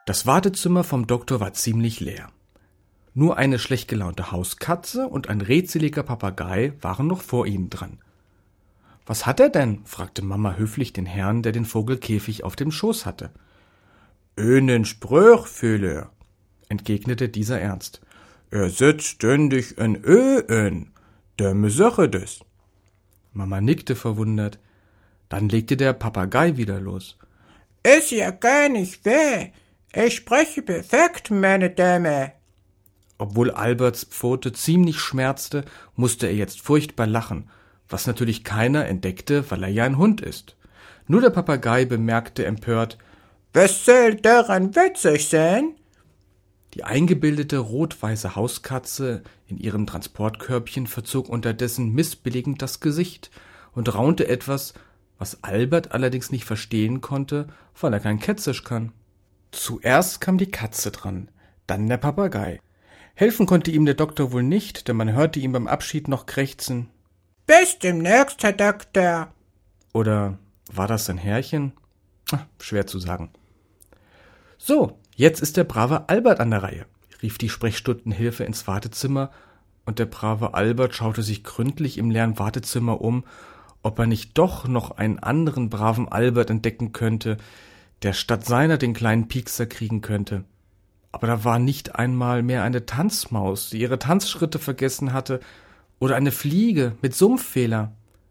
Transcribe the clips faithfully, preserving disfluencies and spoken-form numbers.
Das Wartezimmer vom Doktor war ziemlich leer. Nur eine schlecht gelaunte Hauskatze und ein redseliger Papagei waren noch vor ihnen dran. »Was hat er denn?« fragte Mama höflich den Herrn, der den Vogelkäfig auf dem Schoß hatte. »Einen Spruch, Füller«, entgegnete dieser ernst. »Er setzt ständig ein Ö in. Dämme Sache das.« Mama nickte verwundert. Dann legte der Papagei wieder los. »Ist ja gar nicht weh. Ich spreche perfekt, meine Dame.« Obwohl Alberts Pfote ziemlich schmerzte, musste er jetzt furchtbar lachen, was natürlich keiner entdeckte, weil er ja ein Hund ist. Nur der Papagei bemerkte empört: »Was soll daran witzig sein?« Die eingebildete rot-weiße Hauskatze in ihrem Transportkörbchen verzog unterdessen missbilligend das Gesicht und raunte etwas, was Albert allerdings nicht verstehen konnte, weil er kein Kätzisch kann. Zuerst kam die Katze dran, dann der Papagei. Helfen konnte ihm der Doktor wohl nicht, denn man hörte ihn beim Abschied noch krächzen. »Bis demnächst, Herr Doktor.« Oder war das sein Herrchen? Ach, schwer zu sagen. »So, jetzt ist der brave Albert an der Reihe«, rief die Sprechstundenhilfe ins Wartezimmer, und der brave Albert schaute sich gründlich im leeren Wartezimmer um, ob er nicht doch noch einen anderen braven Albert entdecken könnte, der statt seiner den kleinen Piekser kriegen könnte. Aber da war nicht einmal mehr eine Tanzmaus, die ihre Tanzschritte vergessen hatte, oder eine Fliege mit Sumpffehler.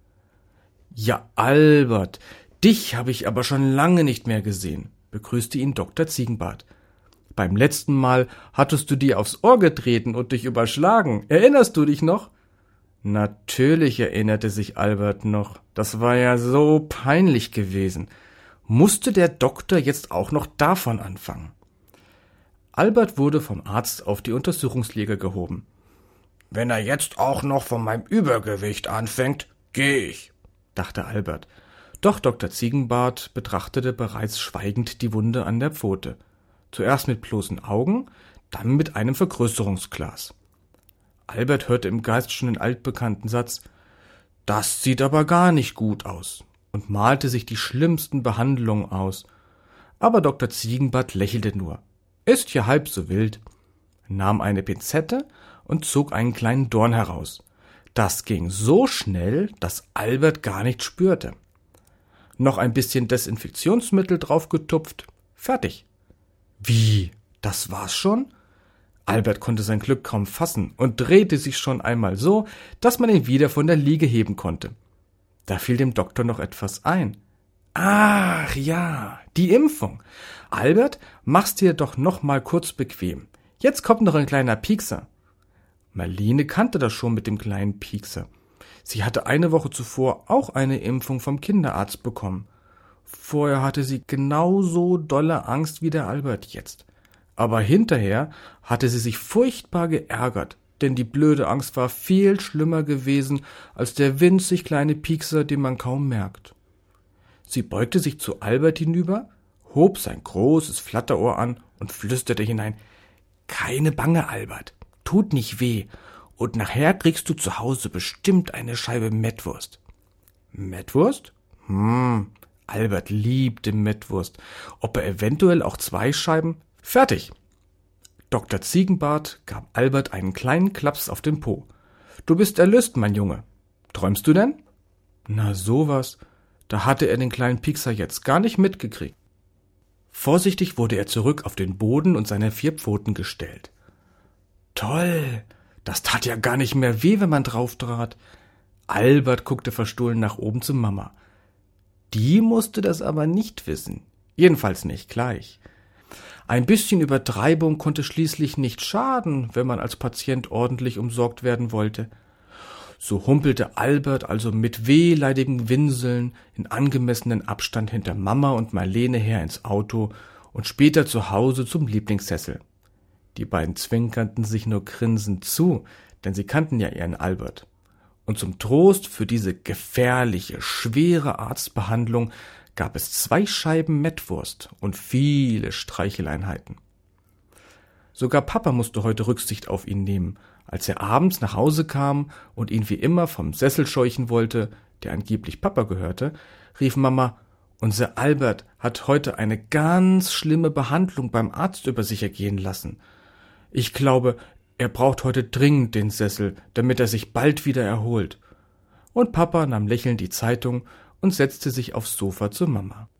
»Ja, Albert, dich habe ich aber schon lange nicht mehr gesehen«, begrüßte ihn Doktor Ziegenbart. »Beim letzten Mal hattest du dir aufs Ohr getreten und dich überschlagen. Erinnerst du dich noch?« Natürlich erinnerte sich Albert noch. Das war ja so peinlich gewesen. Musste der Doktor jetzt auch noch davon anfangen? Albert wurde vom Arzt auf die Untersuchungsliege gehoben. »Wenn er jetzt auch noch von meinem Übergewicht anfängt, gehe ich«, dachte Albert. Doch Doktor Ziegenbart betrachtete bereits schweigend die Wunde an der Pfote. Zuerst mit bloßen Augen, dann mit einem Vergrößerungsglas. Albert hörte im Geist schon den altbekannten Satz: »Das sieht aber gar nicht gut aus«, und malte sich die schlimmsten Behandlungen aus. Aber Doktor Ziegenbart lächelte nur. »Ist ja halb so wild«, nahm eine Pinzette und zog einen kleinen Dorn heraus. Das ging so schnell, dass Albert gar nichts spürte. Noch ein bisschen Desinfektionsmittel draufgetupft, fertig. »Wie, das war's schon?« Albert konnte sein Glück kaum fassen und drehte sich schon einmal so, dass man ihn wieder von der Liege heben konnte. Da fiel dem Doktor noch etwas ein. »Ach ja, die Impfung. Albert, mach's dir doch noch mal kurz bequem. Jetzt kommt noch ein kleiner Piekser.« Marlene kannte das schon mit dem kleinen Piekser. Sie hatte eine Woche zuvor auch eine Impfung vom Kinderarzt bekommen. Vorher hatte sie genauso dolle Angst wie der Albert jetzt. Aber hinterher hatte sie sich furchtbar geärgert, denn die blöde Angst war viel schlimmer gewesen als der winzig kleine Piekser, den man kaum merkt. Sie beugte sich zu Albert hinüber, hob sein großes Flatterohr an und flüsterte hinein: »Keine Bange, Albert, tut nicht weh, und nachher kriegst du zu Hause bestimmt eine Scheibe Mettwurst.« »Mettwurst? Hm, Albert liebte Mettwurst. Ob er eventuell auch zwei Scheiben? Fertig!« Doktor Ziegenbart gab Albert einen kleinen Klaps auf den Po. »Du bist erlöst, mein Junge. Träumst du denn?« Na sowas, da hatte er den kleinen Piekser jetzt gar nicht mitgekriegt. Vorsichtig wurde er zurück auf den Boden und seine vier Pfoten gestellt. Toll, das tat ja gar nicht mehr weh, wenn man drauf trat. Albert guckte verstohlen nach oben zu Mama. Die musste das aber nicht wissen, jedenfalls nicht gleich. Ein bisschen Übertreibung konnte schließlich nicht schaden, wenn man als Patient ordentlich umsorgt werden wollte. So humpelte Albert also mit wehleidigem Winseln in angemessenen Abstand hinter Mama und Marlene her ins Auto und später zu Hause zum Lieblingssessel. Die beiden zwinkerten sich nur grinsend zu, denn sie kannten ja ihren Albert. Und zum Trost für diese gefährliche, schwere Arztbehandlung gab es zwei Scheiben Mettwurst und viele Streicheleinheiten. Sogar Papa musste heute Rücksicht auf ihn nehmen, als er abends nach Hause kam und ihn wie immer vom Sessel scheuchen wollte, der angeblich Papa gehörte, rief Mama: Unser Albert hat heute eine ganz schlimme Behandlung beim Arzt über sich ergehen lassen. Ich glaube, er braucht heute dringend den Sessel, damit er sich bald wieder erholt.« Und Papa nahm lächelnd die Zeitung und setzte sich aufs Sofa zu Mama.